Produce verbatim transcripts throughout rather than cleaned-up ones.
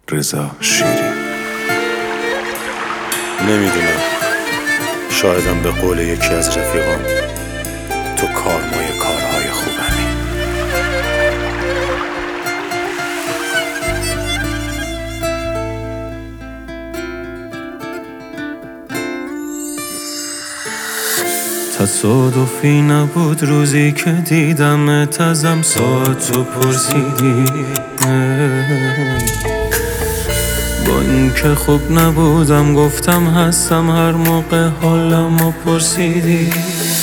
رضا شیری. نمیدونم، شایدم به قول یکی از رفیقام تو کارمای کارهای خوبمی. تصادفی نبود روزی که دیدمت ازم ساعتو پرسیدی، با اینکه خوب نبودم گفتم هستم هر موقع حالمو پرسیدی.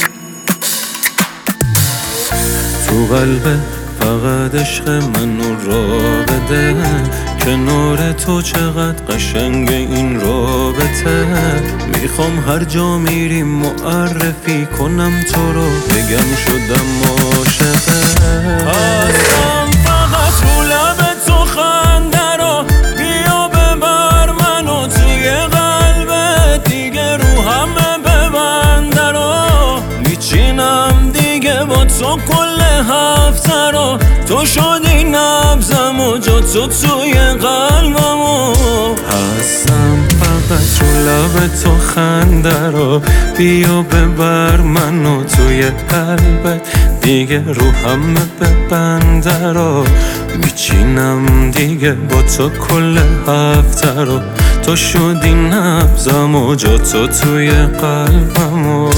تو قلبت فقط عشق منو را بده، کنار تو چقدر قشنگ این رابطه. میخوام هر جا میریم معرفی کنم تو رو، بگم شدم عاشقت. هستم فقط رو لب تو خنده رو، بیا ببر منو توی قلبت، دیگه رو همه ببنده رو. میچینم دیگه با تو کل هفته رو، تو شدی نبضم و جا تو توی قلبمو. هستم فقط رو لب تو خنده رو، بیا ببر منو توی قلبت، دیگه رو همه ببنده رو. میچینم دیگه با تو کل هفته رو، تو شدی نبضم و جا تو توی قلبمو.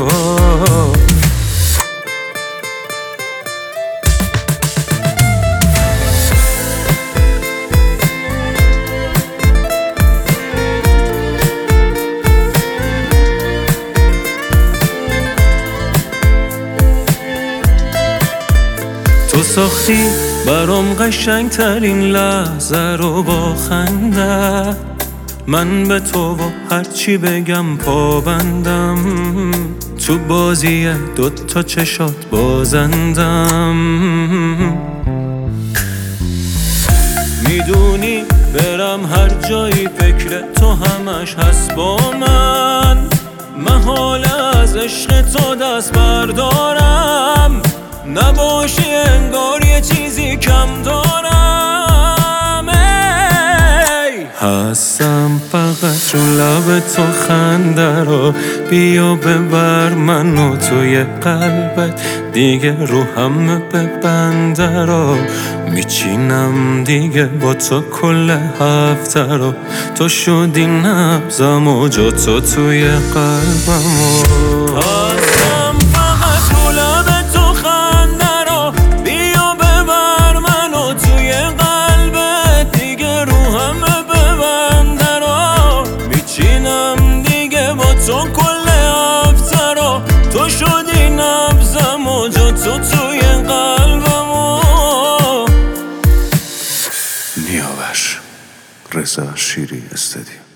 تو ساختی برام قشنگ ترین لحظه رو با خنده، من به تو و هرچی بگم پابندم، تو بازی دوتا چشات بازندم. میدونی برم هر جایی فکر تو همش هست با من، محال از عشق تو دست بردارم، نباشی انگار یه چیزی کم دارم. ای هستم فقط رو لب تو خنده رو، بیا ببر منو توی قلبت، دیگه رو همه ببنده رو. میچینم دیگه با تو کل هفته رو، تو شدی نبضم و جا تو توی قلبمو. هستم فقط رو لب تو خنده رو، بیا ببر منو توی قلبت، دیگه رو همه ببنده رو. میچینم دیگه با تو کل هفته رو، تو شدی نبضم و جا تو توی قلبمو. نیاور رضا شیری استدیو.